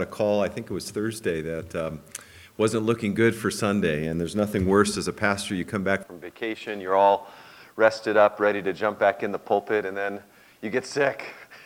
A call, I think it was Thursday, that wasn't looking good for Sunday, and there's nothing worse as a pastor. You come back from vacation, you're all rested up, ready to jump back in the pulpit, and then you get sick.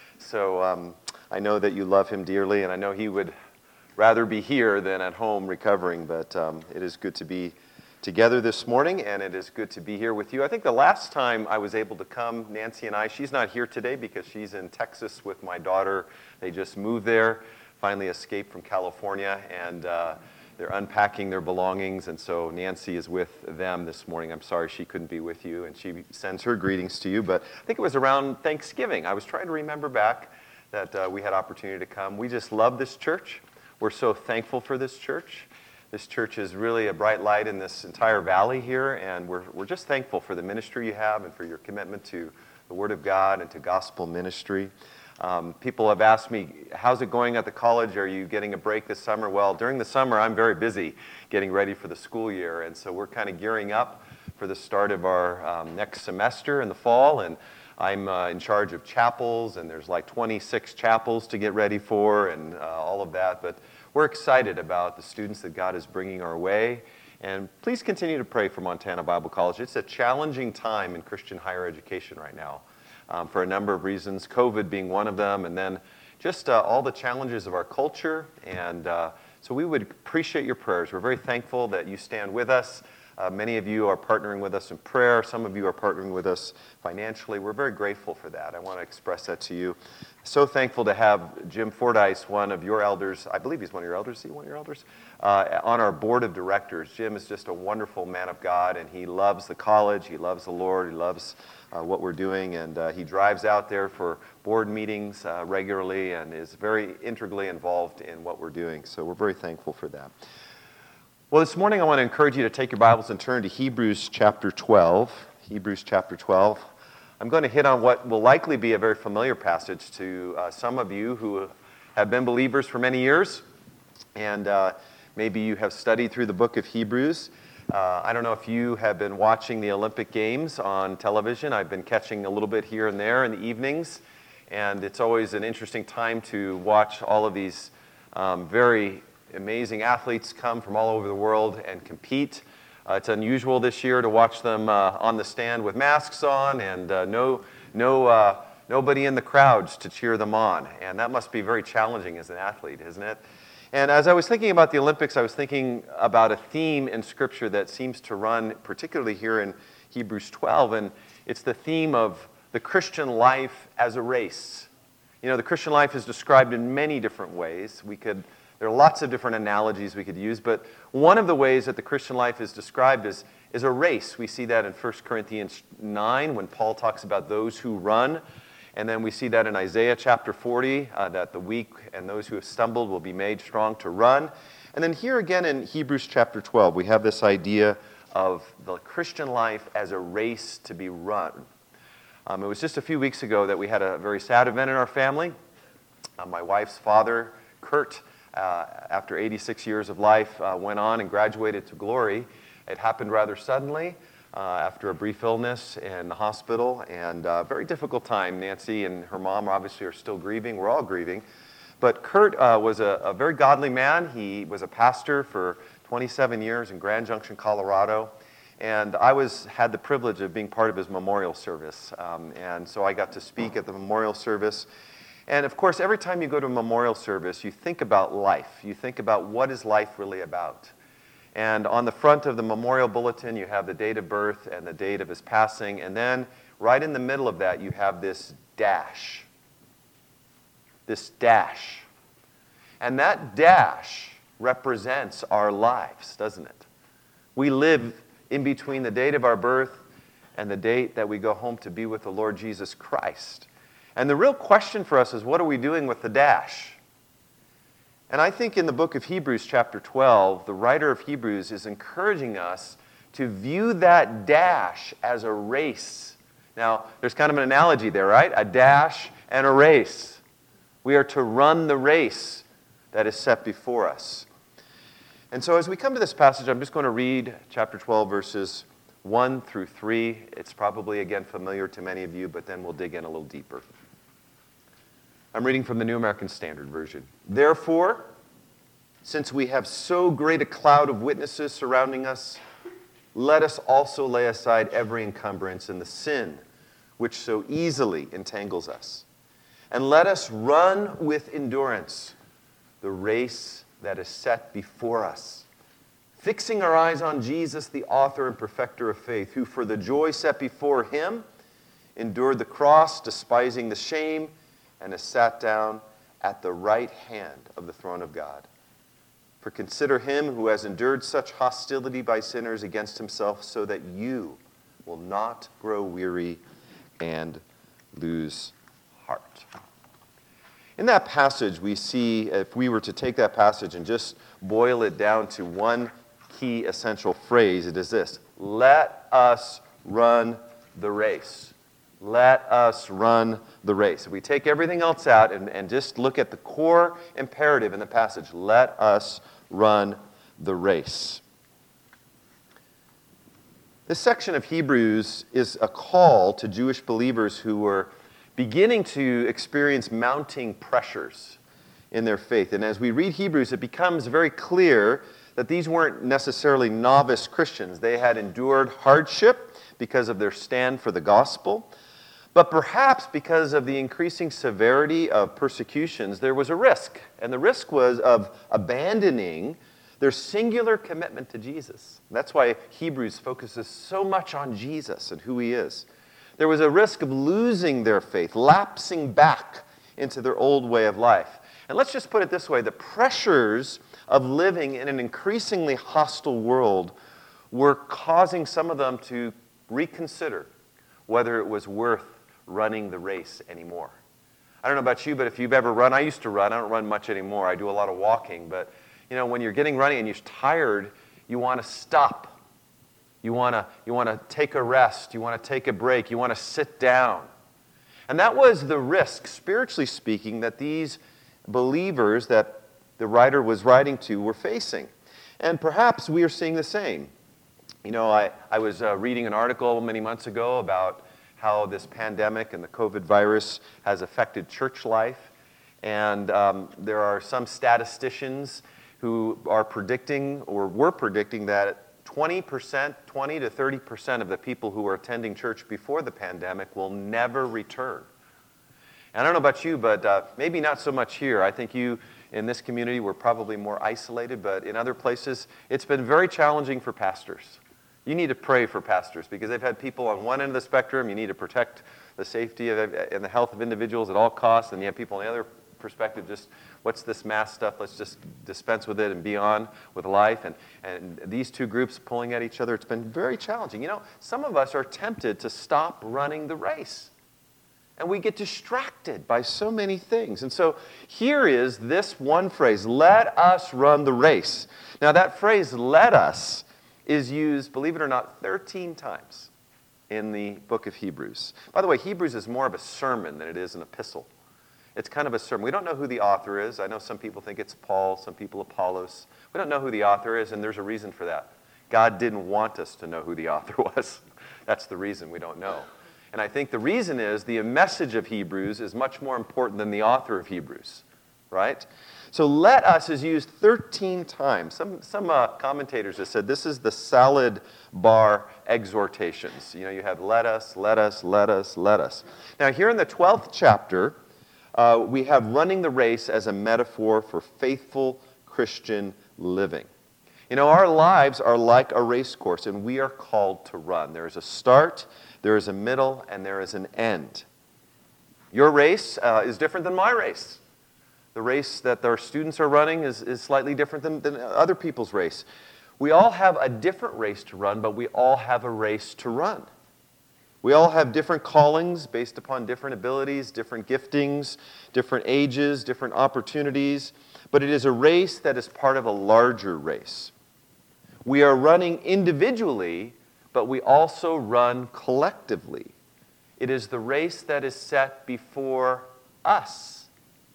So I know that you love him dearly, and I know he would rather be here than at home recovering, but it is good to be together this morning, and it is good to be here with you. I think the last time I was able to come, Nancy and I, she's not here today because she's in Texas with my daughter. They just moved there. Finally escaped from California, and they're unpacking their belongings, and so Nancy is with them this morning. I'm sorry she couldn't be with you, and she sends her greetings to you, but I think it was around Thanksgiving. I was trying to remember back that we had opportunity to come. We just love this church. We're so thankful for this church. This church is really a bright light in this entire valley here, and we're just thankful for the ministry you have and for your commitment to the Word of God and to gospel ministry. People have asked me, how's it going at the college? Are you getting a break this summer? Well, during the summer, I'm very busy getting ready for the school year, and so we're kind of gearing up for the start of our next semester in the fall, and I'm in charge of chapels, and there's like 26 chapels to get ready for, and all of that, but we're excited about the students that God is bringing our way, and please continue to pray for Montana Bible College. It's a challenging time in Christian higher education right now. For a number of reasons, COVID being one of them, and then just all the challenges of our culture. And so we would appreciate your prayers. We're very thankful that you stand with us. Many of you are partnering with us in prayer. Some of you are partnering with us financially. We're very grateful for that. I want to express that to you. So thankful to have Jim Fordyce, one of your elders. I believe he's one of your elders. Is he one of your elders? On our board of directors. Jim is just a wonderful man of God, and he loves the college. He loves the Lord. He loves what we're doing, and he drives out there for board meetings regularly and is very integrally involved in what we're doing. So we're very thankful for that. Well, this morning I want to encourage you to take your Bibles and turn to Hebrews chapter 12. Hebrews chapter 12. I'm going to hit on what will likely be a very familiar passage to some of you who have been believers for many years, and maybe you have studied through the book of Hebrews. I don't know if you have been watching the Olympic Games on television. I've been catching a little bit here and there in the evenings, and it's always an interesting time to watch all of these very amazing athletes come from all over the world and compete. It's unusual this year to watch them on the stand with masks on and nobody in the crowds to cheer them on, and that must be very challenging as an athlete, isn't it? And as I was thinking about the Olympics, I was thinking about a theme in Scripture that seems to run particularly here in Hebrews 12, and it's the theme of the Christian life as a race. You know, the Christian life is described in many different ways. There are lots of different analogies we could use, but one of the ways that the Christian life is described is a race. We see that in 1 Corinthians 9 when Paul talks about those who run. And then we see that in Isaiah chapter 40, that the weak and those who have stumbled will be made strong to run. And then here again in Hebrews chapter 12, we have this idea of the Christian life as a race to be run. It was just a few weeks ago that we had a very sad event in our family. My wife's father, Kurt, after 86 years of life, went on and graduated to glory. It happened rather suddenly. After a brief illness in the hospital, and a very difficult time. Nancy and her mom obviously are still grieving. We're all grieving. But Kurt was a very godly man. He was a pastor for 27 years in Grand Junction, Colorado. And I had the privilege of being part of his memorial service. And so I got to speak at the memorial service. And of course, every time you go to a memorial service, you think about life. You think about what is life really about. And on the front of the memorial bulletin, you have the date of birth and the date of his passing. And then right in the middle of that, you have this dash. This dash. And that dash represents our lives, doesn't it? We live in between the date of our birth and the date that we go home to be with the Lord Jesus Christ. And the real question for us is, what are we doing with the dash? And I think in the book of Hebrews chapter 12, the writer of Hebrews is encouraging us to view that dash as a race. Now, there's kind of an analogy there, right? A dash and a race. We are to run the race that is set before us. And so as we come to this passage, I'm just going to read chapter 12, verses 1 through 3. It's probably, again, familiar to many of you, but then we'll dig in a little deeper. I'm reading from the New American Standard Version. Therefore, Since we have so great a cloud of witnesses surrounding us, let us also lay aside every encumbrance and the sin which so easily entangles us. And let us run with endurance the race that is set before us, fixing our eyes on Jesus, the author and perfecter of faith, who for the joy set before him endured the cross, despising the shame, and has sat down at the right hand of the throne of God. For consider him who has endured such hostility by sinners against himself, so that you will not grow weary and lose heart. In that passage, we see, if we were to take that passage and just boil it down to one key essential phrase, it is this: let us run the race. Let us run the race. If we take everything else out and just look at the core imperative in the passage, let us run the race. This section of Hebrews is a call to Jewish believers who were beginning to experience mounting pressures in their faith. And as we read Hebrews, it becomes very clear that these weren't necessarily novice Christians. They had endured hardship because of their stand for the gospel. But perhaps because of the increasing severity of persecutions, there was a risk. And the risk was of abandoning their singular commitment to Jesus. That's why Hebrews focuses so much on Jesus and who he is. There was a risk of losing their faith, lapsing back into their old way of life. And let's just put it this way: the pressures of living in an increasingly hostile world were causing some of them to reconsider whether it was worth running the race anymore. I don't know about you, but if you've ever run, I used to run. I don't run much anymore. I do a lot of walking. But, when you're getting running and you're tired, you want to stop. You want to take a rest. You want to take a break. You want to sit down. And that was the risk, spiritually speaking, that these believers that the writer was writing to were facing. And perhaps we are seeing the same. I was reading an article many months ago about how this pandemic and the COVID virus has affected church life. And there are some statisticians who are predicting, or were predicting, that 20 to 30% of the people who were attending church before the pandemic will never return. And I don't know about you, but maybe not so much here. I think you in this community were probably more isolated, but in other places, it's been very challenging for pastors. You need to pray for pastors because they've had people on one end of the spectrum. You need to protect the safety and the health of individuals at all costs. And you have people on the other perspective, just what's this mass stuff? Let's just dispense with it and be on with life. And these two groups pulling at each other, it's been very challenging. Some of us are tempted to stop running the race. And we get distracted by so many things. And so here is this one phrase: let us run the race. Now that phrase, let us, is used, believe it or not, 13 times in the book of Hebrews. By the way, Hebrews is more of a sermon than it is an epistle. It's kind of a sermon. We don't know who the author is. I know some people think it's Paul, some people Apollos. We don't know who the author is, and there's a reason for that. God didn't want us to know who the author was. That's the reason we don't know. And I think the reason is the message of Hebrews is much more important than the author of Hebrews, right? So let us is used 13 times. Some commentators have said this is the salad bar exhortations. You have let us, let us, let us, let us. Now here in the 12th chapter, we have running the race as a metaphor for faithful Christian living. Our lives are like a race course, and we are called to run. There is a start, there is a middle, and there is an end. Your race is different than my race. The race that our students are running is slightly different than other people's race. We all have a different race to run, but we all have a race to run. We all have different callings based upon different abilities, different giftings, different ages, different opportunities, but it is a race that is part of a larger race. We are running individually, but we also run collectively. It is the race that is set before us.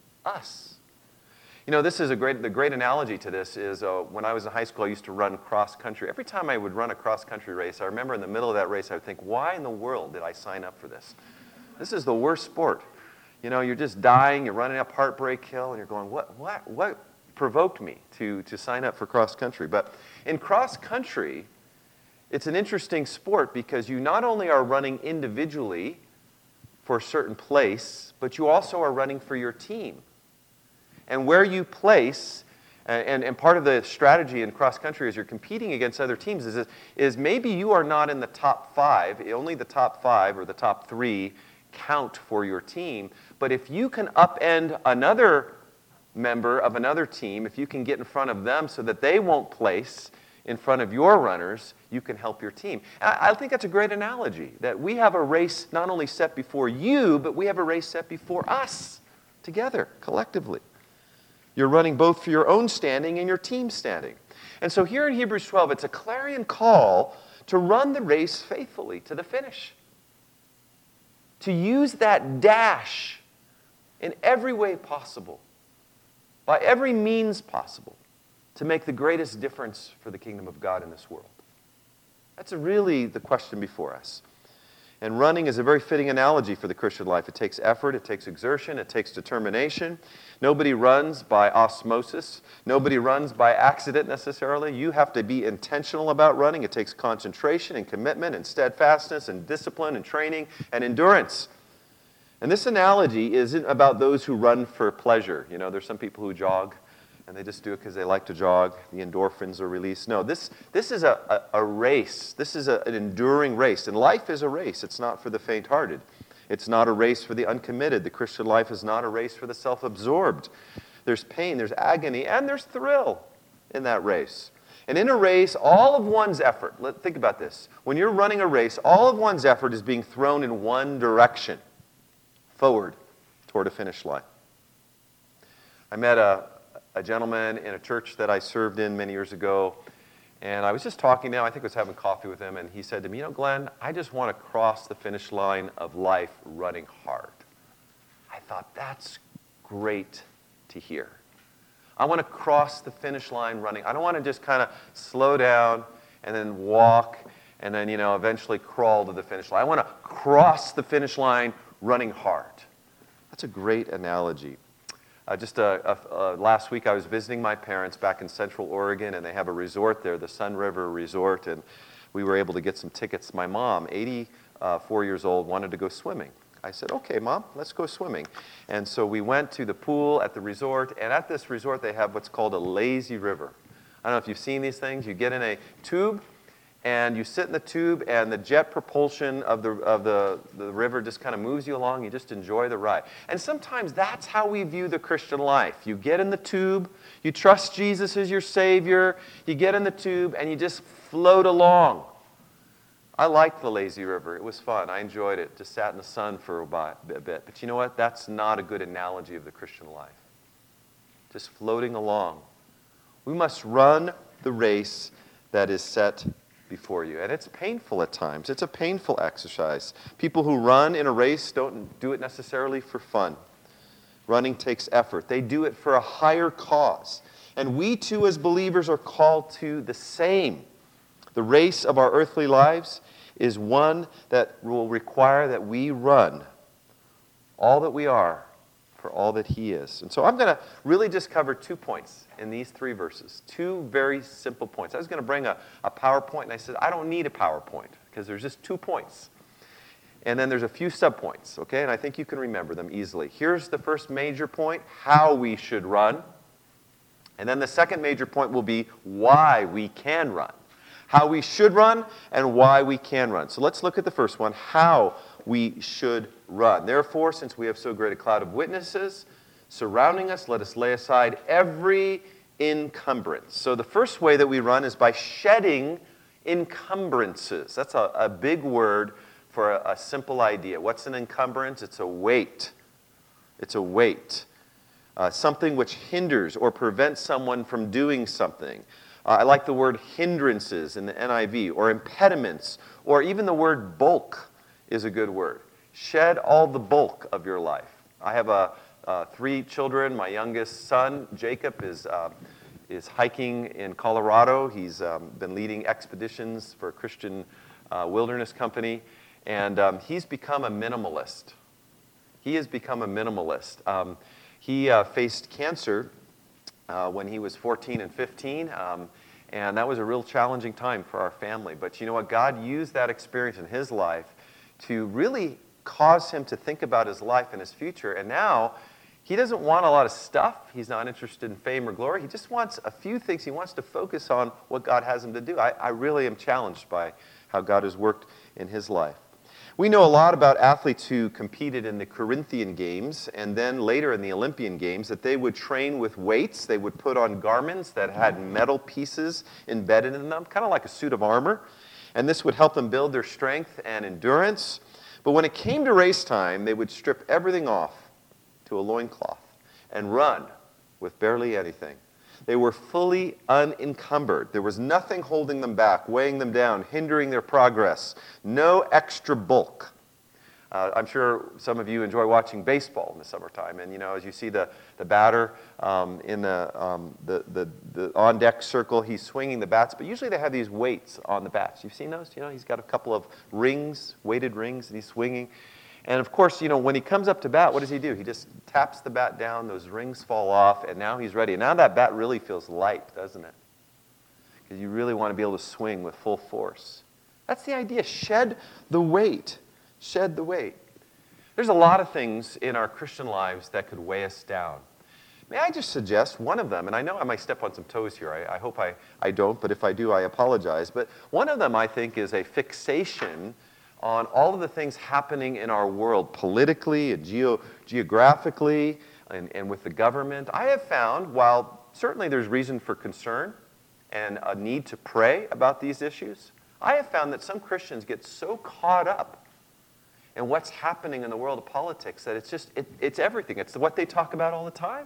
Us. This is the great analogy to this is when I was in high school, I used to run cross country. Every time I would run a cross country race, I remember in the middle of that race, I would think, why in the world did I sign up for this? This is the worst sport. You're just dying, you're running up Heartbreak Hill, and you're going, what provoked me to sign up for cross country. But in cross country, it's an interesting sport because you not only are running individually for a certain place, but you also are running for your team. And where you place, and part of the strategy in cross country as you're competing against other teams is maybe you are not in the top 5, only the top 5 or the top 3 count for your team. But if you can upend another member of another team, if you can get in front of them so that they won't place in front of your runners, you can help your team. I think that's a great analogy, that we have a race not only set before you, but we have a race set before us together, collectively. You're running both for your own standing and your team standing. And so here in Hebrews 12, it's a clarion call to run the race faithfully to the finish. To use that dash in every way possible, by every means possible, to make the greatest difference for the kingdom of God in this world. That's really the question before us. And running is a very fitting analogy for the Christian life. It takes effort, it takes exertion, it takes determination. Nobody runs by osmosis. Nobody runs by accident necessarily. You have to be intentional about running. It takes concentration and commitment and steadfastness and discipline and training and endurance. And this analogy isn't about those who run for pleasure. You know, there's some people who jog and they just do it because they like to jog. The endorphins are released. No, this is a race. This is an enduring race. And life is a race. It's not for the faint-hearted. It's not a race for the uncommitted. The Christian life is not a race for the self-absorbed. There's pain, there's agony, and there's thrill in that race. And in a race, all of one's effort, think about this. When you're running a race, all of one's effort is being thrown in one direction, forward toward a finish line. I met a gentleman in a church that I served in many years ago, and I was just talking to him. I think I was having coffee with him, and he said to me, you know, Glenn, I just want to cross the finish line of life running hard. I thought, that's great to hear. I want to cross the finish line running. I don't want to just kind of slow down and then walk and then, eventually crawl to the finish line. I want to cross the finish line running hard. That's a great analogy. Last week I was visiting my parents back in Central Oregon, and they have a resort there, the Sun River Resort, and we were able to get some tickets. My mom, 84 years old, wanted to go swimming. I said, okay, Mom, let's go swimming. And so we went to the pool at the resort, and at this resort they have what's called a lazy river. I don't know if you've seen these things. You get in a tube, and you sit in the tube, and the jet propulsion of the river just kind of moves you along. You just enjoy the ride. And sometimes that's how we view the Christian life. You get in the tube, you trust Jesus as your Savior, you get in the tube, and you just float along. I liked the lazy river. It was fun. I enjoyed it. Just sat in the sun for a bit. But you know what? That's not a good analogy of the Christian life. Just floating along. We must run the race that is set before you. And it's painful at times. It's a painful exercise. People who run in a race don't do it necessarily for fun. Running takes effort. They do it for a higher cause. And we too as believers are called to the same. The race of our earthly lives is one that will require that we run all that we are for all that He is. And so I'm going to really just cover 2 points in these 3 verses. 2 very simple points. I was going to bring a PowerPoint, and I said, I don't need a PowerPoint because there's just 2 points. And then there's a few subpoints, okay? And I think you can remember them easily. Here's the first major point, how we should run. And then the second major point will be why we can run. How we should run and why we can run. So let's look at the first one, how we should run. Therefore, since we have so great a cloud of witnesses surrounding us, let us lay aside every encumbrance. So the first way that we run is by shedding encumbrances. That's a big word for a simple idea. What's an encumbrance? It's a weight. It's a weight. Something which hinders or prevents someone from doing something. I like the word hindrances in the NIV, or impediments, or even the word bulk is a good word. Shed all the bulk of your life. I have 3 children. My youngest son, Jacob, is hiking in Colorado. He's been leading expeditions for a Christian wilderness company, and he's become a minimalist. He has become a minimalist. He faced cancer when he was 14 and 15. And that was a real challenging time for our family. But you know what? God used that experience in his life to really cause him to think about his life and his future. And now he doesn't want a lot of stuff. He's not interested in fame or glory. He just wants a few things. He wants to focus on what God has him to do. I really am challenged by how God has worked in his life. We know a lot about athletes who competed in the Corinthian Games and then later in the Olympian Games that they would train with weights. They would put on garments that had metal pieces embedded in them, kind of like a suit of armor. And this would help them build their strength and endurance. But when it came to race time, they would strip everything off to a loincloth and run with barely anything. They were fully unencumbered. There was nothing holding them back, weighing them down, hindering their progress. No extra bulk. I'm sure some of you enjoy watching baseball in the summertime. And, you know, as you see the batter in the on-deck circle, he's swinging the bats. But usually they have these weights on the bats. You've seen those? You know, he's got a couple of rings, weighted rings, and he's swinging. And of course, you know, when he comes up to bat, what does he do? He just taps the bat down, those rings fall off, and now he's ready. And now that bat really feels light, doesn't it? Because you really want to be able to swing with full force. That's the idea. Shed the weight. Shed the weight. There's a lot of things in our Christian lives that could weigh us down. May I just suggest one of them, and I know I might step on some toes here. I hope I don't, but if I do, I apologize. But one of them, I think, is a fixation on all of the things happening in our world, politically and geographically and with the government. I have found, while certainly there's reason for concern and a need to pray about these issues, I have found that some Christians get so caught up in what's happening in the world of politics that it's everything. It's what they talk about all the time.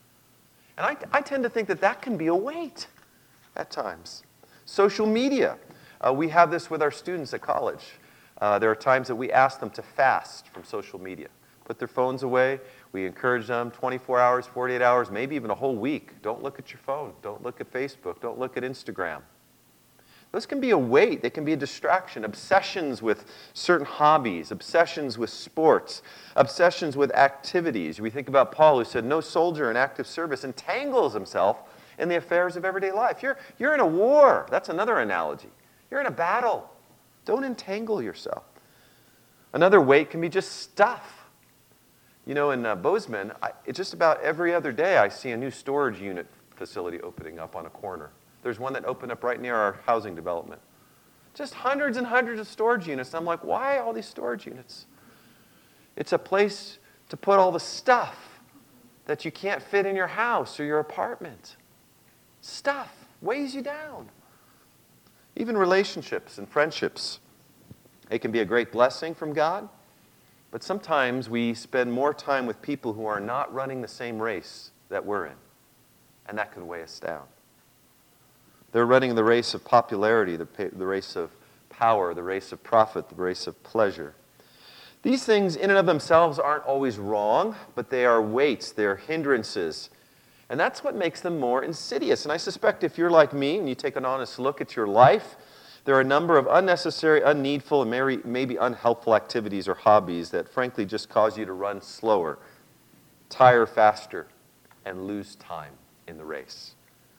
And I tend to think that can be a weight at times. Social media. We have this with our students at college. There are times that we ask them to fast from social media. Put their phones away. We encourage them 24 hours, 48 hours, maybe even a whole week. Don't look at your phone. Don't look at Facebook. Don't look at Instagram. Those can be a weight. They can be a distraction. Obsessions with certain hobbies, obsessions with sports, obsessions with activities. We think about Paul, who said, no soldier in active service entangles himself in the affairs of everyday life. You're in a war. That's another analogy. You're in a battle. Don't entangle yourself. Another weight can be just stuff. You know, in Bozeman, it's just about every other day I see a new storage unit facility opening up on a corner. There's one that opened up right near our housing development. Just hundreds and hundreds of storage units. And I'm like, why all these storage units? It's a place to put all the stuff that you can't fit in your house or your apartment. Stuff weighs you down. Even relationships and friendships. It can be a great blessing from God, but sometimes we spend more time with people who are not running the same race that we're in, and that can weigh us down. They're running the race of popularity, the race of power, the race of profit, the race of pleasure. These things in and of themselves aren't always wrong, but they are weights, they're hindrances. And that's what makes them more insidious. And I suspect if you're like me and you take an honest look at your life, there are a number of unnecessary, unneedful, and maybe unhelpful activities or hobbies that frankly just cause you to run slower, tire faster, and lose time in the race.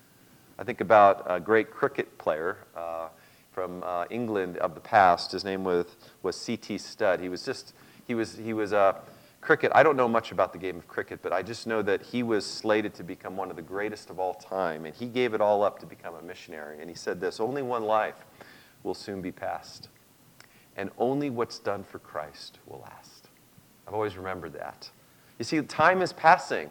I think about a great cricket player from England of the past. His name was C.T. Studd. He was cricket. I don't know much about the game of cricket, but I just know that he was slated to become one of the greatest of all time, and he gave it all up to become a missionary. And he said this, only one life will soon be past, and only what's done for Christ will last. I've always remembered that. You see, time is passing.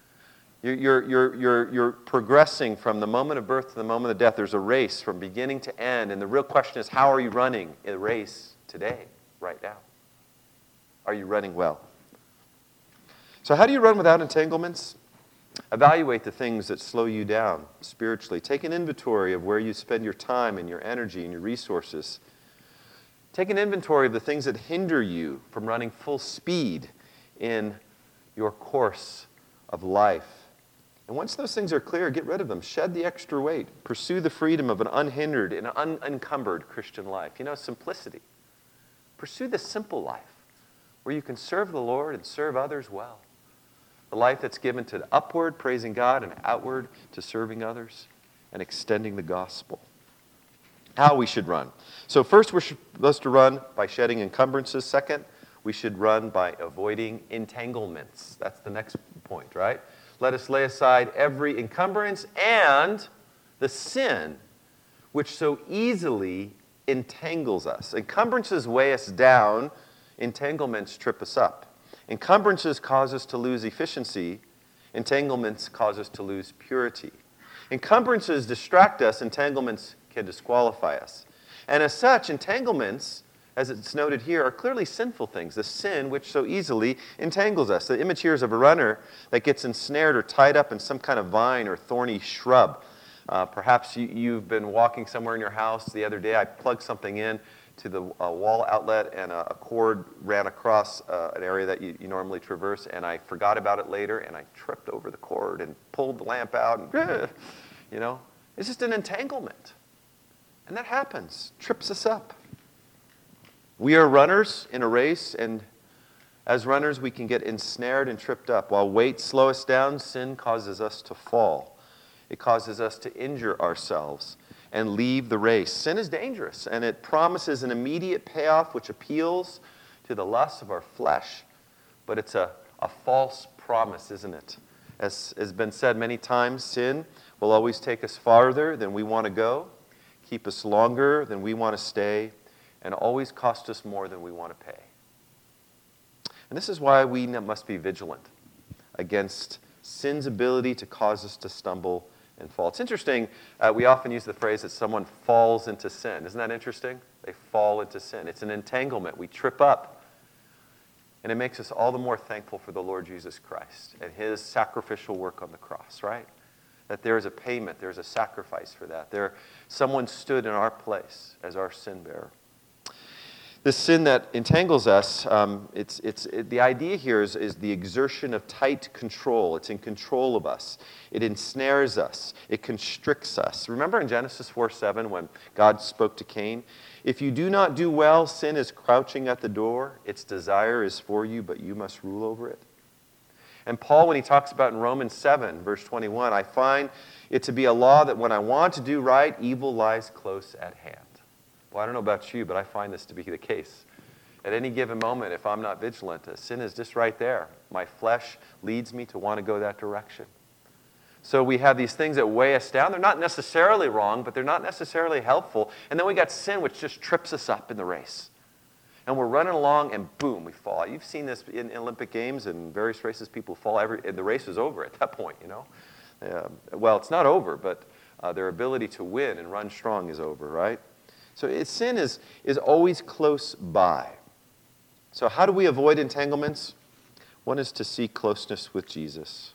You're progressing from the moment of birth to the moment of death. There's a race from beginning to end, and the real question is, how are you running a race today, right now? Are you running well? So how do you run without entanglements? Evaluate the things that slow you down spiritually. Take an inventory of where you spend your time and your energy and your resources. Take an inventory of the things that hinder you from running full speed in your course of life. And once those things are clear, get rid of them. Shed the extra weight. Pursue the freedom of an unhindered and unencumbered Christian life. You know, simplicity. Pursue the simple life where you can serve the Lord and serve others well. A life that's given to upward, praising God, and outward to serving others and extending the gospel. How we should run. So first, we're supposed to run by shedding encumbrances. Second, we should run by avoiding entanglements. That's the next point, right? Let us lay aside every encumbrance and the sin which so easily entangles us. Encumbrances weigh us down. Entanglements trip us up. Encumbrances cause us to lose efficiency. Entanglements cause us to lose purity. Encumbrances distract us. Entanglements can disqualify us. And as such, entanglements, as it's noted here, are clearly sinful things, the sin which so easily entangles us. The image here is of a runner that gets ensnared or tied up in some kind of vine or thorny shrub. Perhaps you've been walking somewhere in your house. The other day I plugged something in to the wall outlet, and a cord ran across an area that you normally traverse, and I forgot about it later, and I tripped over the cord and pulled the lamp out, and it's just an entanglement. And that happens, trips us up. We are runners in a race, and as runners we can get ensnared and tripped up. While weights slow us down, sin causes us to fall. It causes us to injure ourselves and leave the race. Sin is dangerous, and it promises an immediate payoff which appeals to the lusts of our flesh. But it's a false promise, isn't it? As has been said many times, sin will always take us farther than we want to go, keep us longer than we want to stay, and always cost us more than we want to pay. And this is why we must be vigilant against sin's ability to cause us to stumble and fall. It's interesting, we often use the phrase that someone falls into sin. Isn't that interesting? They fall into sin. It's an entanglement. We trip up. And it makes us all the more thankful for the Lord Jesus Christ and his sacrificial work on the cross, right? That there is a payment, there's a sacrifice for that. Someone stood in our place as our sin bearer. This sin that entangles us, the idea here is the exertion of tight control. It's in control of us. It ensnares us. It constricts us. Remember in Genesis 4:7 when God spoke to Cain? If you do not do well, sin is crouching at the door. Its desire is for you, but you must rule over it. And Paul, when he talks about in Romans 7, verse 21, I find it to be a law that when I want to do right, evil lies close at hand. Well, I don't know about you, but I find this to be the case. At any given moment, if I'm not vigilant, sin is just right there. My flesh leads me to want to go that direction. So we have these things that weigh us down. They're not necessarily wrong, but they're not necessarily helpful. And then we got sin, which just trips us up in the race. And we're running along, and boom, we fall. You've seen this in Olympic Games and various races. People fall, and the race is over at that point, Well, it's not over, but their ability to win and run strong is over, right? So sin is always close by. So how do we avoid entanglements? One is to seek closeness with Jesus.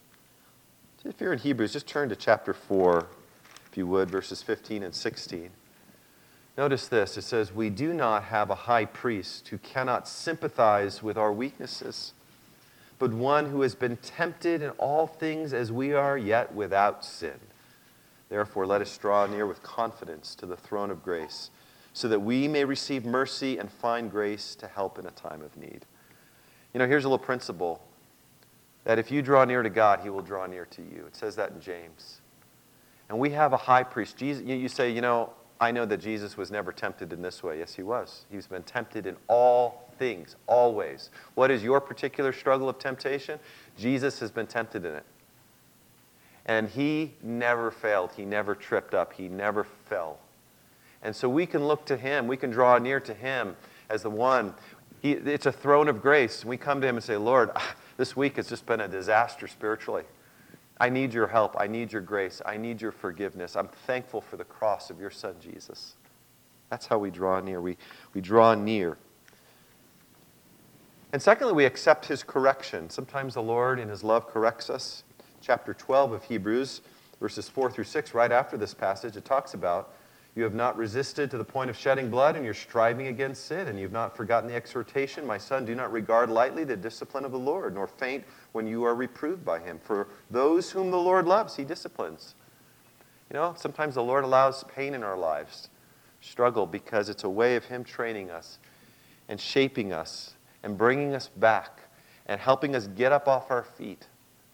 If you're in Hebrews, just turn to chapter 4, if you would, verses 15 and 16. Notice this. It says, we do not have a high priest who cannot sympathize with our weaknesses, but one who has been tempted in all things as we are, yet without sin. Therefore, let us draw near with confidence to the throne of grace, so that we may receive mercy and find grace to help in a time of need. Here's a little principle, that if you draw near to God, he will draw near to you. It says that in James. And we have a high priest. Jesus, you say, I know that Jesus was never tempted in this way. Yes, he was. He's been tempted in all things, always. What is your particular struggle of temptation? Jesus has been tempted in it. And he never failed. He never tripped up. He never fell. And so we can look to him. We can draw near to him as the one. It's a throne of grace. We come to him and say, Lord, this week has just been a disaster spiritually. I need your help. I need your grace. I need your forgiveness. I'm thankful for the cross of your son, Jesus. That's how we draw near. We draw near. And secondly, we accept his correction. Sometimes the Lord in his love corrects us. Chapter 12 of Hebrews, verses 4 through 6, right after this passage, it talks about, you have not resisted to the point of shedding blood, and you're striving against sin, and you've not forgotten the exhortation, my son, do not regard lightly the discipline of the Lord, nor faint when you are reproved by him. For those whom the Lord loves, he disciplines. Sometimes the Lord allows pain in our lives, struggle, because it's a way of him training us and shaping us and bringing us back and helping us get up off our feet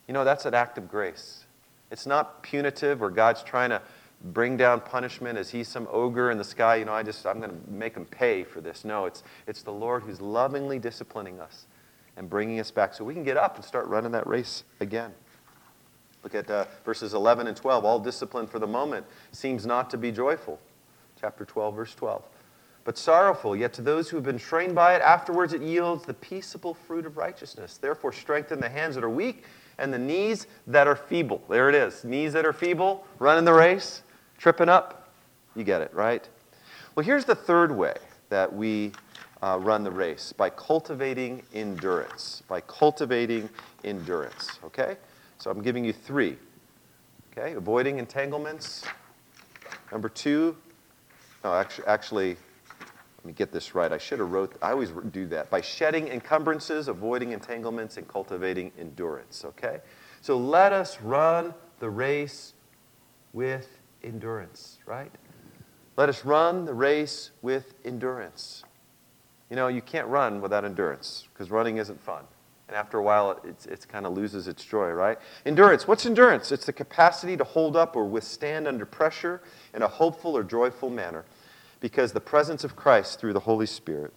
That's an act of grace. It's not punitive or God's trying to bring down punishment as he's some ogre in the sky. I'm going to make him pay for this. No, it's the Lord who's lovingly disciplining us and bringing us back so we can get up and start running that race again. Look at verses 11 and 12. All discipline for the moment seems not to be joyful. Chapter 12, verse 12. But sorrowful, yet to those who have been trained by it, afterwards it yields the peaceable fruit of righteousness. Therefore strengthen the hands that are weak and the knees that are feeble. There it is. Knees that are feeble, running the race, tripping up. You get it, right? Well, here's the third way that we run the race, by cultivating endurance. By cultivating endurance, okay? So I'm giving you 3. Okay, avoiding entanglements. Number 2, actually, let me get this right. I always do that. By shedding encumbrances, avoiding entanglements, and cultivating endurance, okay? So let us run the race with endurance, right? Let us run the race with endurance. You can't run without endurance because running isn't fun. And after a while, it kind of loses its joy, right? Endurance. What's endurance? It's the capacity to hold up or withstand under pressure in a hopeful or joyful manner because the presence of Christ through the Holy Spirit.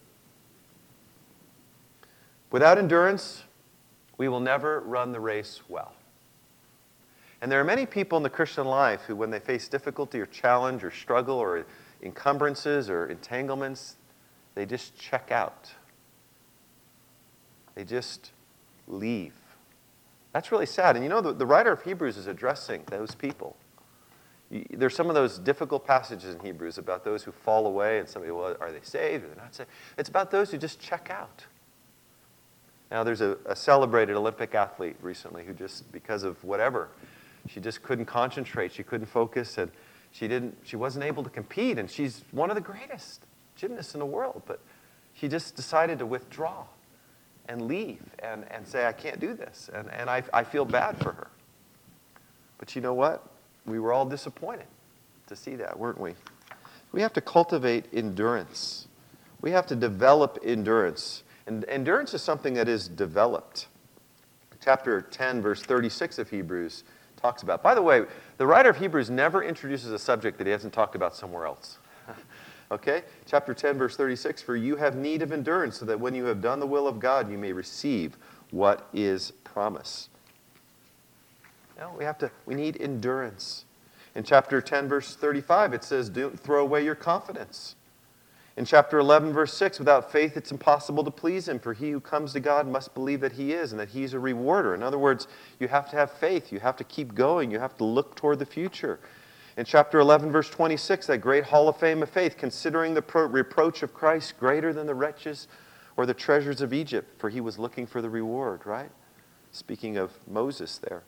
Without endurance, we will never run the race well. And there are many people in the Christian life who, when they face difficulty or challenge or struggle or encumbrances or entanglements, they just check out. They just leave. That's really sad. And the writer of Hebrews is addressing those people. There's some of those difficult passages in Hebrews about those who fall away and somebody, well, are they saved or they're not saved? It's about those who just check out. Now, there's a celebrated Olympic athlete recently who just, because of whatever, she just couldn't concentrate, she couldn't focus, and she wasn't able to compete, and she's one of the greatest gymnasts in the world, but she just decided to withdraw and leave and say, I can't do this. And I feel bad for her. But you know what? We were all disappointed to see that, weren't we? We have to cultivate endurance. We have to develop endurance. And endurance is something that is developed. Chapter 10, verse 36 of Hebrews talks about. By the way, the writer of Hebrews never introduces a subject that he hasn't talked about somewhere else. Okay? Chapter 10, verse 36, for you have need of endurance, so that when you have done the will of God, you may receive what is promised. We need endurance. In chapter 10, verse 35, it says, don't throw away your confidence. In chapter 11, verse 6, without faith it's impossible to please him, for he who comes to God must believe that he is and that he's a rewarder. In other words, you have to have faith. You have to keep going. You have to look toward the future. In chapter 11, verse 26, that great hall of fame of faith, considering the reproach of Christ greater than the wretches or the treasures of Egypt, for he was looking for the reward, right? Speaking of Moses there.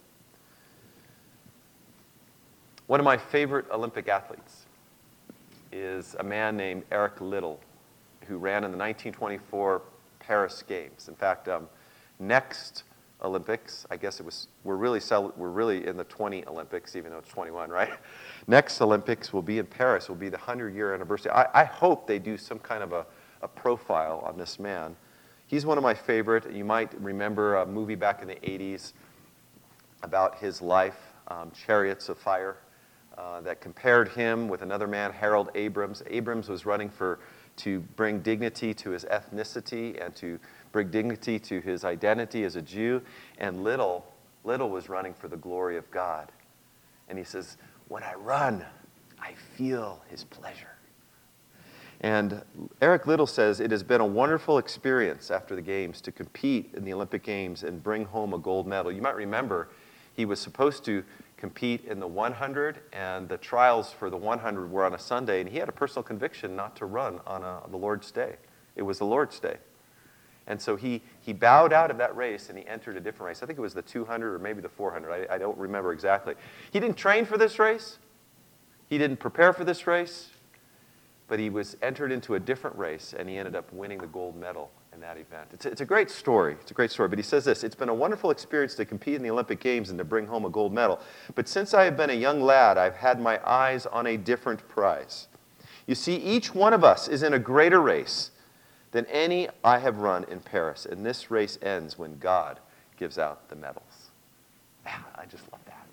One of my favorite Olympic athletes is a man named Eric Liddell, who ran in the 1924 Paris Games. In fact, next Olympics, I guess we're really in the 20 Olympics, even though it's 21, right? Next Olympics will be in Paris. Will be the 100-year anniversary. I hope they do some kind of a profile on this man. He's one of my favorite. You might remember a movie back in the 80s about his life, Chariots of Fire, that compared him with another man, Harold Abrams. Abrams was running to bring dignity to his ethnicity and to bring dignity to his identity as a Jew. And Liddell was running for the glory of God. And he says, when I run, I feel his pleasure. And Eric Liddell says, it has been a wonderful experience after the games to compete in the Olympic Games and bring home a gold medal. You might remember he was supposed to compete in the 100, and the trials for the 100 were on a Sunday, and he had a personal conviction not to run on the Lord's Day. It was the Lord's Day. And so he bowed out of that race, and he entered a different race. I think it was the 200 or maybe the 400. I don't remember exactly. He didn't train for this race. He didn't prepare for this race. But he was entered into a different race, and he ended up winning the gold medal in that event. It's a great story. It's a great story. But he says this, it's been a wonderful experience to compete in the Olympic Games and to bring home a gold medal. But since I have been a young lad, I've had my eyes on a different prize. You see, each one of us is in a greater race than any I have run in Paris. And this race ends when God gives out the medals. I just love that.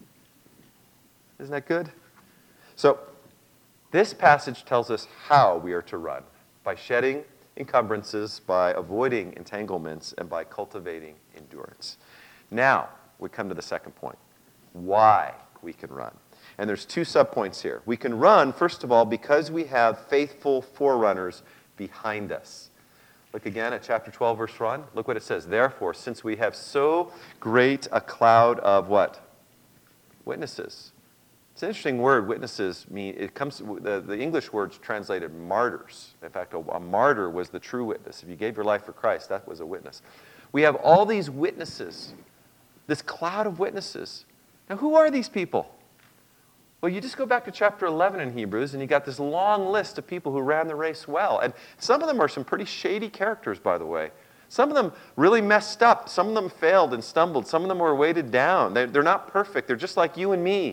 Isn't that good? So, this passage tells us how we are to run. By shedding encumbrances, by avoiding entanglements, and by cultivating endurance. Now, we come to the second point. Why we can run. And there's two subpoints here. We can run, first of all, because we have faithful forerunners behind us. Look again at chapter 12, verse 1. Look what it says. Therefore, since we have so great a cloud of what? Witnesses. It's an interesting word, witnesses mean, it comes, the English word's translated martyrs. In fact, a martyr was the true witness. If you gave your life for Christ, that was a witness. We have all these witnesses, this cloud of witnesses. Now, who are these people? Well, you just go back to chapter 11 in Hebrews, and you got this long list of people who ran the race well. And some of them are some pretty shady characters, by the way. Some of them really messed up. Some of them failed and stumbled. Some of them were weighted down. They're not perfect. They're just like you and me.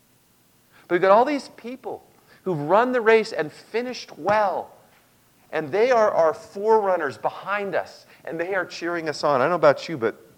But we've got all these people who've run the race and finished well. And they are our forerunners behind us. And they are cheering us on. I don't know about you, but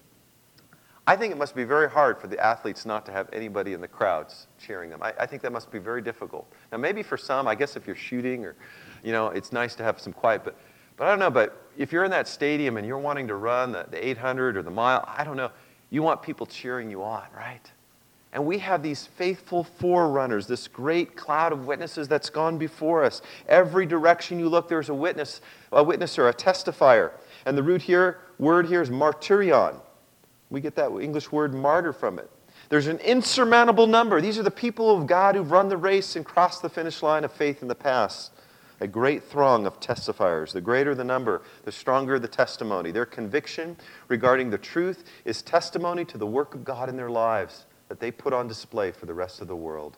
I think it must be very hard for the athletes not to have anybody in the crowds cheering them. I think that must be very difficult. Now, maybe for some, I guess if you're shooting or, it's nice to have some quiet. But I don't know, but if you're in that stadium and you're wanting to run the 800 or the mile, I don't know, you want people cheering you on, right? And we have these faithful forerunners, this great cloud of witnesses that's gone before us. Every direction you look, there's a witnesser, a testifier. And the word here is martyrion. We get that English word martyr from it. There's an insurmountable number. These are the people of God who've run the race and crossed the finish line of faith in the past. A great throng of testifiers. The greater the number, the stronger the testimony. Their conviction regarding the truth is testimony to the work of God in their lives that they put on display for the rest of the world.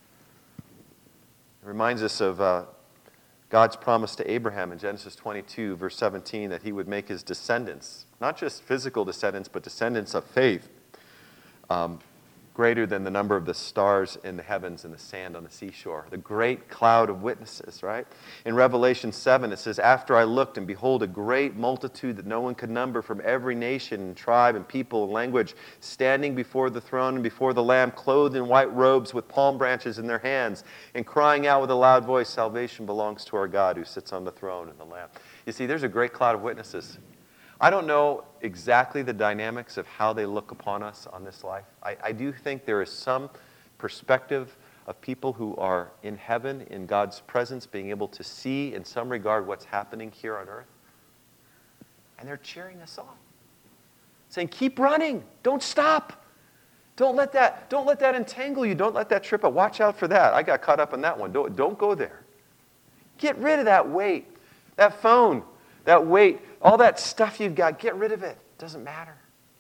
It reminds us of God's promise to Abraham in Genesis 22, verse 17, that he would make his descendants, not just physical descendants, but descendants of faith, greater than the number of the stars in the heavens and the sand on the seashore. The great cloud of witnesses, right? In Revelation 7, it says, after I looked, and behold, a great multitude that no one could number from every nation and tribe and people and language, standing before the throne and before the Lamb, clothed in white robes with palm branches in their hands, and crying out with a loud voice, salvation belongs to our God who sits on the throne and the Lamb. You see, there's a great cloud of witnesses. I don't know exactly the dynamics of how they look upon us on this life. I do think there is some perspective of people who are in heaven, in God's presence, being able to see in some regard what's happening here on earth. And they're cheering us on, saying, keep running, don't stop. Don't let that entangle you. Don't let that trip up. Watch out for that. I got caught up in that one. Don't go there. Get rid of that weight, that phone, that weight, all that stuff you've got. Get rid of it. Doesn't matter.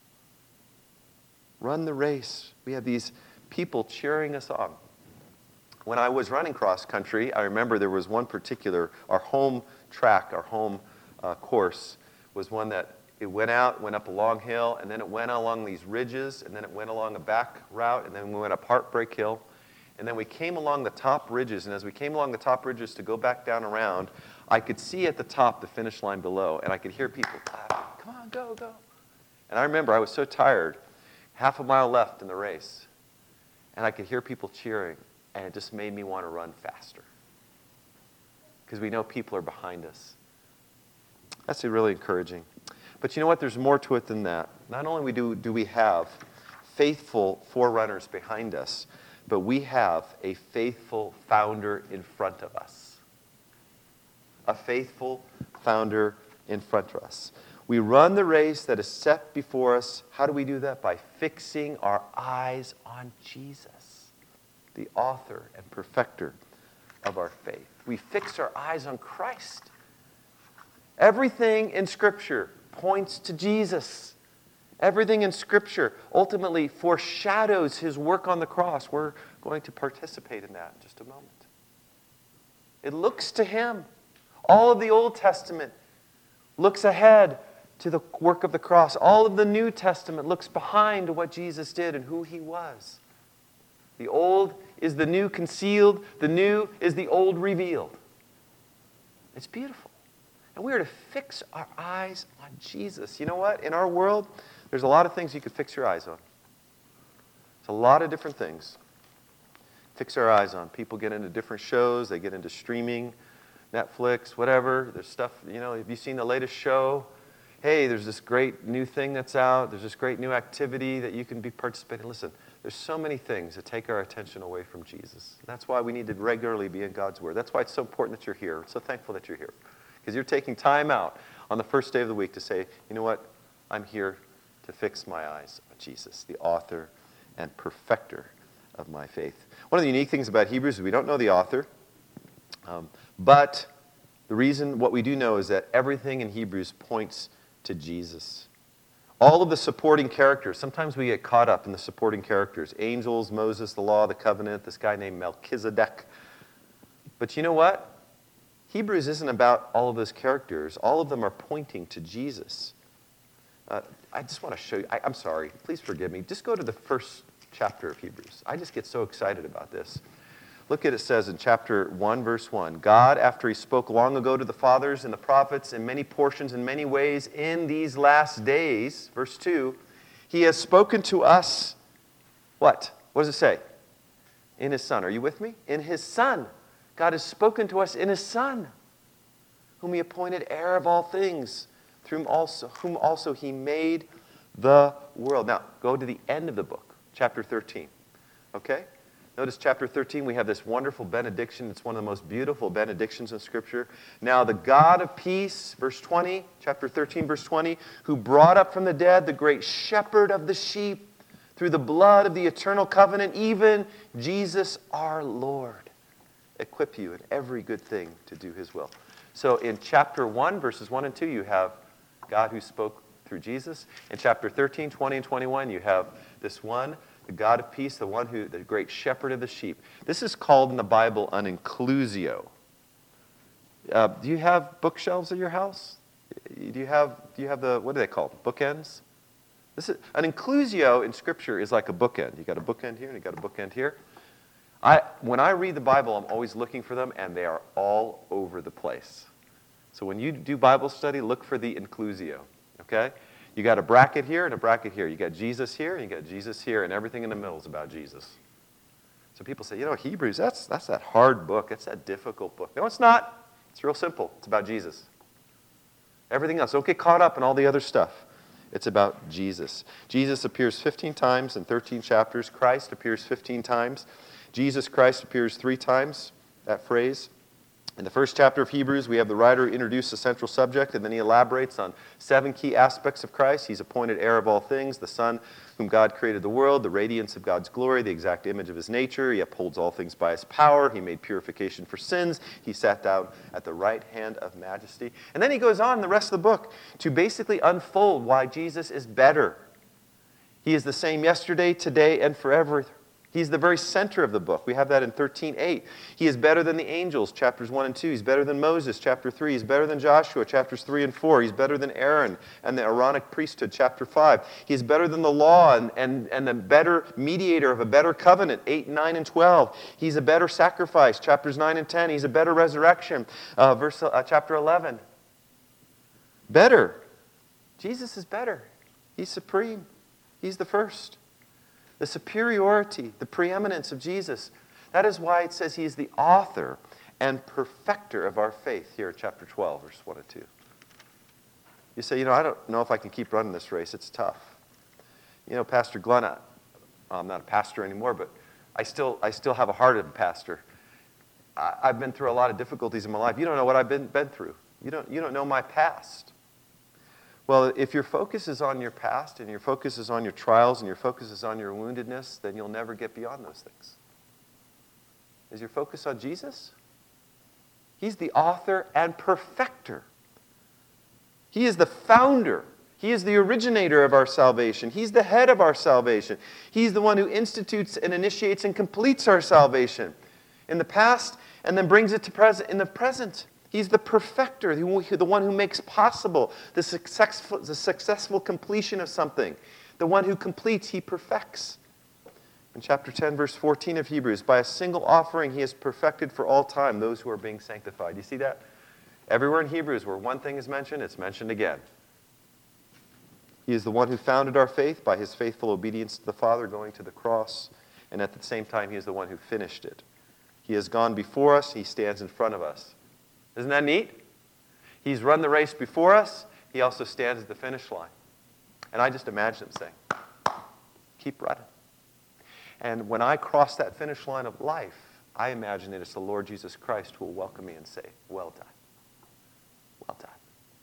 Run the race. We have these people cheering us on. When I was running cross country, I remember there was one particular, our home track, our home course was one that it went up a long hill, and then it went along these ridges, and then it went along a back route, and then we went up Heartbreak Hill. And then we came along the top ridges, and as we came along the top ridges to go back down around, I could see at the top the finish line below, and I could hear people clapping, come on, go, go. And I remember I was so tired, half a mile left in the race, and I could hear people cheering, and it just made me want to run faster. Because we know people are behind us. That's really encouraging. But you know what? There's more to it than that. Not only do we have faithful forerunners behind us, but we have a faithful founder in front of us. A faithful founder in front of us. We run the race that is set before us. How do we do that? By fixing our eyes on Jesus, the author and perfecter of our faith. We fix our eyes on Christ. Everything in Scripture points to Jesus. Everything in Scripture ultimately foreshadows his work on the cross. We're going to participate in that in just a moment. It looks to him. All of the Old Testament looks ahead to the work of the cross. All of the New Testament looks behind to what Jesus did and who he was. The old is the new concealed. The new is the old revealed. It's beautiful. And we are to fix our eyes on Jesus. You know what? In our world, there's a lot of things you could fix your eyes on. a lot of different things. Fix our eyes on. People get into different shows. They get into streaming, Netflix, whatever. There's stuff, have you seen the latest show? Hey, there's this great new thing that's out. There's this great new activity that you can be participating in. Listen, there's so many things that take our attention away from Jesus. That's why we need to regularly be in God's Word. That's why it's so important that you're here. I'm so thankful that you're here. Because you're taking time out on the first day of the week to say, you know what? I'm here to fix my eyes on Jesus, the author and perfecter of my faith. One of the unique things about Hebrews is we don't know the author, but the reason, what we do know is that everything in Hebrews points to Jesus. All of the supporting characters, sometimes we get caught up in the supporting characters. Angels, Moses, the law, the covenant, this guy named Melchizedek. But you know what? Hebrews isn't about all of those characters. All of them are pointing to Jesus. I just want to show you. I'm sorry. Please forgive me. Just go to the first chapter of Hebrews. I just get so excited about this. Look at it says in chapter 1, verse 1. God, after he spoke long ago to the fathers and the prophets in many portions, in many ways, in these last days, verse 2, he has spoken to us, what? What does it say? In his Son. Are you with me? In his Son. God has spoken to us in his Son, whom he appointed heir of all things, through whom also he made the world. Now, go to the end of the book, chapter 13. Okay? Notice chapter 13, we have this wonderful benediction. It's one of the most beautiful benedictions in Scripture. Now the God of peace, verse 20, chapter 13, verse 20, who brought up from the dead the great shepherd of the sheep through the blood of the eternal covenant, even Jesus our Lord, equip you in every good thing to do his will. So in chapter 1, verses 1 and 2, you have God who spoke through Jesus. In chapter 13, 20, and 21, you have this one, the God of peace, the great shepherd of the sheep. This is called in the Bible an inclusio. Do you have bookshelves at your house? Do you have the, what do they call them, bookends? An inclusio in Scripture is like a bookend. You got a bookend here and you got a bookend here. When I read the Bible, I'm always looking for them, and they are all over the place. So when you do Bible study, look for the inclusio, okay? You got a bracket here and a bracket here. You got Jesus here and you got Jesus here, and everything in the middle is about Jesus. So people say, Hebrews, that's that hard book. That's that difficult book. No, it's not. It's real simple. It's about Jesus. Everything else, don't get caught up in all the other stuff. It's about Jesus. Jesus appears 15 times in 13 chapters. Christ appears 15 times. Jesus Christ appears 3 times, that phrase. In the first chapter of Hebrews, we have the writer introduce the central subject, and then he elaborates on 7 key aspects of Christ. He's appointed heir of all things, the Son whom God created the world, the radiance of God's glory, the exact image of his nature. He upholds all things by his power. He made purification for sins. He sat down at the right hand of majesty. And then he goes on in the rest of the book to basically unfold why Jesus is better. He is the same yesterday, today, and forever. He's the very center of the book. We have that in 13:8. He is better than the angels, chapters 1 and 2. He's better than Moses, chapter 3. He's better than Joshua, chapters 3 and 4. He's better than Aaron and the Aaronic priesthood, chapter 5. He's better than the law and the better mediator of a better covenant, 8, 9, and 12. He's a better sacrifice, chapters 9 and 10. He's a better resurrection, chapter 11. Better. Jesus is better. He's supreme. He's the first. The superiority, the preeminence of Jesus. That is why it says he is the author and perfecter of our faith here in chapter 12, verse 1 and 2. You say, I don't know if I can keep running this race. It's tough. Pastor Glenn, I'm not a pastor anymore, but I still have a heart of a pastor. I've been through a lot of difficulties in my life. You don't know what I've been through. You don't know my past. Well, if your focus is on your past and your focus is on your trials and your focus is on your woundedness, then you'll never get beyond those things. Is your focus on Jesus? He's the author and perfecter. He is the founder. He is the originator of our salvation. He's the head of our salvation. He's the one who institutes and initiates and completes our salvation in the past and then brings it to in the present. He's the perfecter, the one who makes possible the successful completion of something. The one who completes, he perfects. In chapter 10, verse 14 of Hebrews, by a single offering he has perfected for all time those who are being sanctified. You see that? Everywhere in Hebrews where one thing is mentioned, it's mentioned again. He is the one who founded our faith by his faithful obedience to the Father, going to the cross. And at the same time, he is the one who finished it. He has gone before us. He stands in front of us. Isn't that neat? He's run the race before us. He also stands at the finish line. And I just imagine him saying, keep running. And when I cross that finish line of life, I imagine it is the Lord Jesus Christ who will welcome me and say, well done. Well done.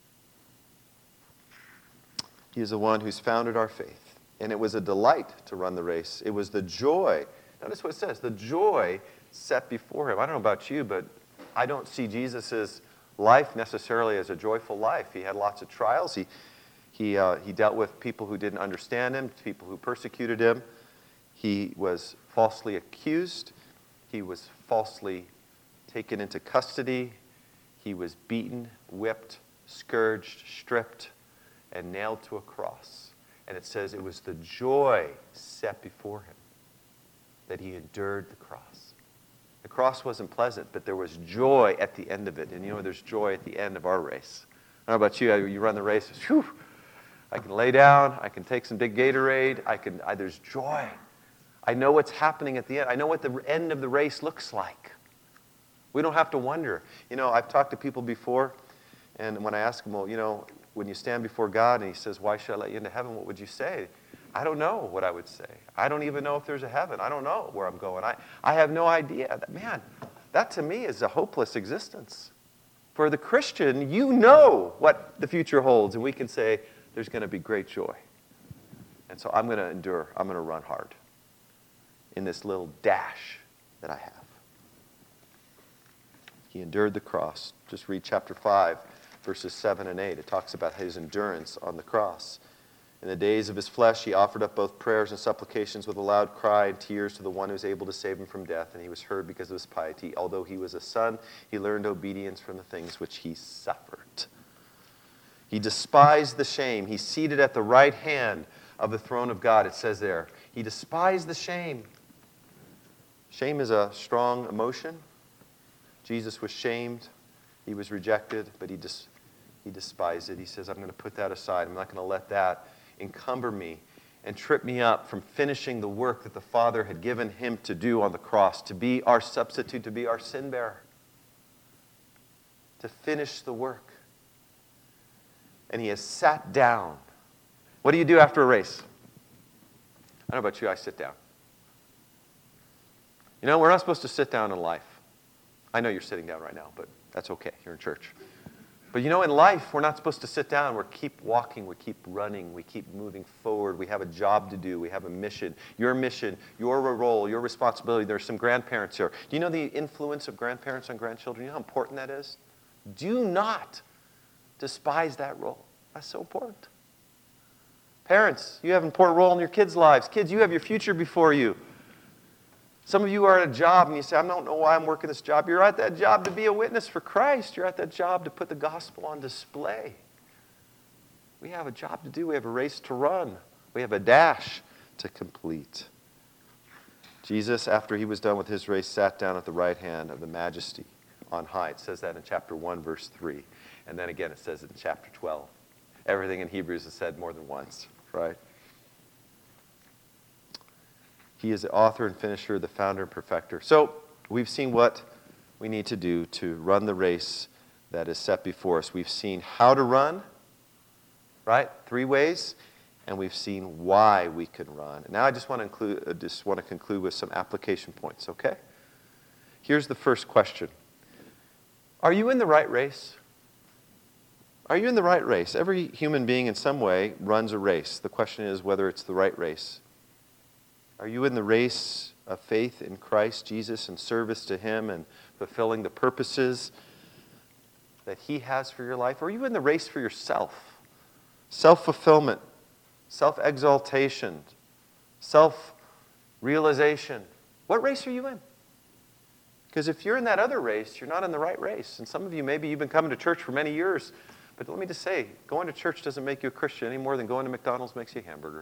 He is the one who's founded our faith. And it was a delight to run the race. It was the joy. Notice what it says, the joy set before him. I don't know about you, but I don't see Jesus' life necessarily as a joyful life. He had lots of trials. He dealt with people who didn't understand him, people who persecuted him. He was falsely accused. He was falsely taken into custody. He was beaten, whipped, scourged, stripped, and nailed to a cross. And it says it was the joy set before him that he endured the cross. The cross wasn't pleasant, but there was joy at the end of it. And you know, there's joy at the end of our race. I don't know about you. You run the race. Whew, I can lay down. I can take some big Gatorade. There's joy. I know what's happening at the end. I know what the end of the race looks like. We don't have to wonder. You know, I've talked to people before, and when I ask them, well, you know, when you stand before God and he says, why should I let you into heaven? What would you say? I don't know what I would say. I don't even know if there's a heaven. I don't know where I'm going. I have no idea. Man, that to me is a hopeless existence. For the Christian, you know what the future holds, and we can say there's going to be great joy. And so I'm going to endure. I'm going to run hard in this little dash that I have. He endured the cross. Just read chapter 5, verses 7 and 8. It talks about his endurance on the cross. In the days of his flesh, he offered up both prayers and supplications with a loud cry and tears to the one who is able to save him from death, and he was heard because of his piety. Although he was a son, he learned obedience from the things which he suffered. He despised the shame. He's seated at the right hand of the throne of God, it says there. He despised the shame. Shame is a strong emotion. Jesus was shamed. He was rejected, but he despised it. He says, I'm going to put that aside. I'm not going to let that encumber me and trip me up from finishing the work that the Father had given him to do on the cross, to be our substitute, to be our sin bearer, to finish the work. And he has sat down. What do you do after a race? I don't know about you, I sit down. You know, we're not supposed to sit down in life. I know you're sitting down right now, but that's okay. You're in church. But you know, in life, we're not supposed to sit down. We keep walking. We keep running. We keep moving forward. We have a job to do. We have a mission, your role, your responsibility. There are some grandparents here. Do you know the influence of grandparents on grandchildren? You know how important that is? Do not despise that role. That's so important. Parents, you have an important role in your kids' lives. Kids, you have your future before you. Some of you are at a job and you say, I don't know why I'm working this job. You're at that job to be a witness for Christ. You're at that job to put the gospel on display. We have a job to do. We have a race to run. We have a dash to complete. Jesus, after he was done with his race, sat down at the right hand of the Majesty on high. It says that in chapter 1, verse 3. And then again it says it in chapter 12. Everything in Hebrews is said more than once, right? He is the author and finisher, the founder and perfecter. So we've seen what we need to do to run the race that is set before us. We've seen how to run, right? 3 ways. And we've seen why we can run. And now I just want to conclude with some application points, okay? Here's the first question. Are you in the right race? Are you in the right race? Every human being in some way runs a race. The question is whether it's the right race. Are you in the race of faith in Christ Jesus and service to him and fulfilling the purposes that he has for your life? Or are you in the race for yourself? Self-fulfillment, self-exaltation, self-realization. What race are you in? Because if you're in that other race, you're not in the right race. And some of you, maybe you've been coming to church for many years. But let me just say, going to church doesn't make you a Christian any more than going to McDonald's makes you a hamburger.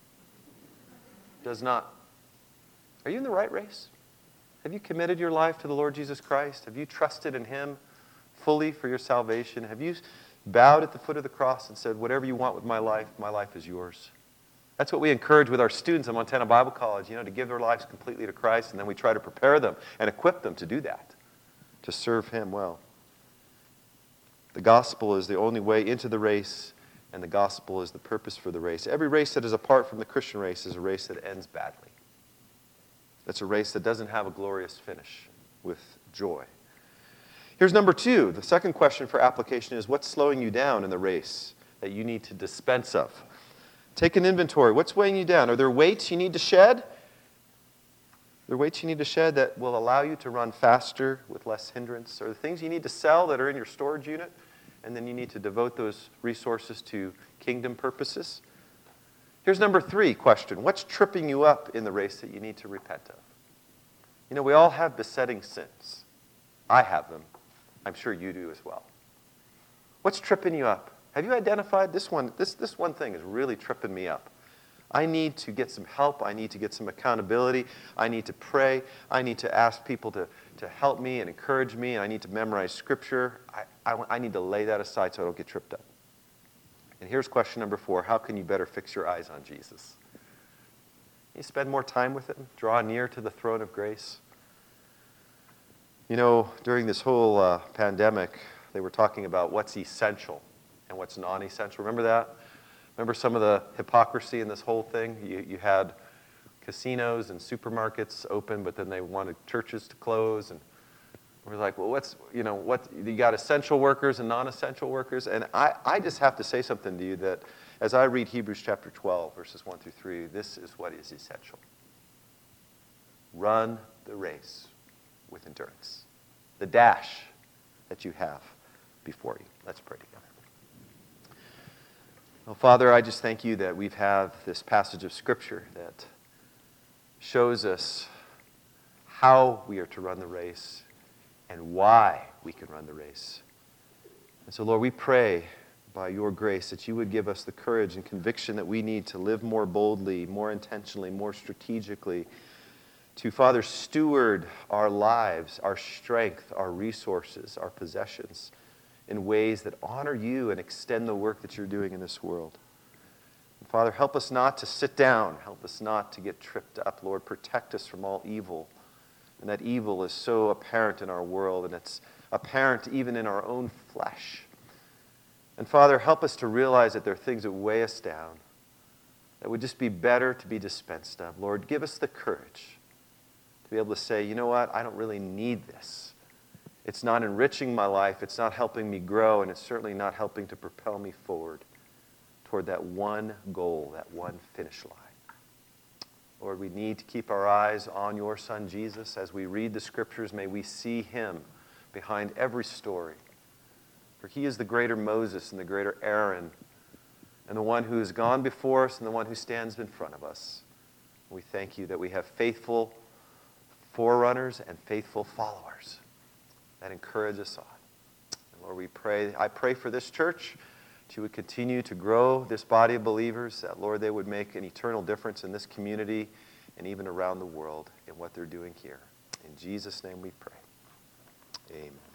Does not. Are you in the right race? Have you committed your life to the Lord Jesus Christ? Have you trusted in him fully for your salvation? Have you bowed at the foot of the cross and said, whatever you want with my life is yours. That's what we encourage with our students at Montana Bible College, to give their lives completely to Christ, and then we try to prepare them and equip them to do that, to serve Him well. The gospel is the only way into the race, and the gospel is the purpose for the race. Every race that is apart from the Christian race is a race that ends badly. It's a race that doesn't have a glorious finish with joy. Here's number 2. The second question for application is, what's slowing you down in the race that you need to dispense of? Take an inventory. What's weighing you down? Are there weights you need to shed? Are there weights you need to shed that will allow you to run faster with less hindrance? Are there things you need to sell that are in your storage unit, and then you need to devote those resources to kingdom purposes? Here's number 3 question. What's tripping you up in the race that you need to repent of? We all have besetting sins. I have them. I'm sure you do as well. What's tripping you up? Have you identified this one? This one thing is really tripping me up. I need to get some help. I need to get some accountability. I need to pray. I need to ask people to help me and encourage me. And I need to memorize Scripture. I need to lay that aside so I don't get tripped up. And here's question number 4. How can you better fix your eyes on Jesus? You spend more time with Him. Draw near to the throne of grace. During this whole pandemic, they were talking about what's essential and what's non-essential. Remember that? Remember some of the hypocrisy in this whole thing? You had casinos and supermarkets open, but then they wanted churches to close. And we're like, well, you got essential workers and non-essential workers. And I just have to say something to you that as I read Hebrews chapter 12, verses 1 through 3, this is what is essential. Run the race with endurance. The dash that you have before you. Let's pray together. Oh, Father, I just thank you that we have this passage of Scripture that shows us how we are to run the race and why we can run the race. And so, Lord, we pray by your grace that you would give us the courage and conviction that we need to live more boldly, more intentionally, more strategically, to, Father, steward our lives, our strength, our resources, our possessions in ways that honor you and extend the work that you're doing in this world. And Father, help us not to sit down. Help us not to get tripped up. Lord, protect us from all evil. And that evil is so apparent in our world, and it's apparent even in our own flesh. And Father, help us to realize that there are things that weigh us down that would just be better to be dispensed of. Lord, give us the courage to be able to say, you know what, I don't really need this. It's not enriching my life, it's not helping me grow, and it's certainly not helping to propel me forward toward that one goal, that one finish line. Lord, we need to keep our eyes on your Son, Jesus. As we read the Scriptures, may we see him behind every story. For he is the greater Moses and the greater Aaron, and the one who has gone before us and the one who stands in front of us. We thank you that we have faithful forerunners and faithful followers that encourage us on. And Lord, I pray for this church that you would continue to grow this body of believers, that, Lord, they would make an eternal difference in this community and even around the world in what they're doing here. In Jesus' name we pray. Amen.